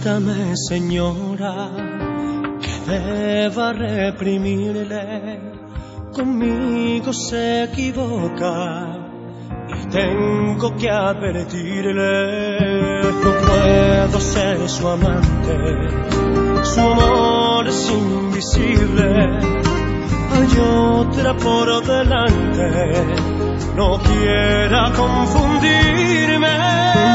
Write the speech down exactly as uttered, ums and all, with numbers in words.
Adviértame, señora, que deba reprimirle. Conmigo se equivoca y tengo que advertirle. No puedo ser su amante, su amor es invisible. Hay otra por delante, no quiera confundirme.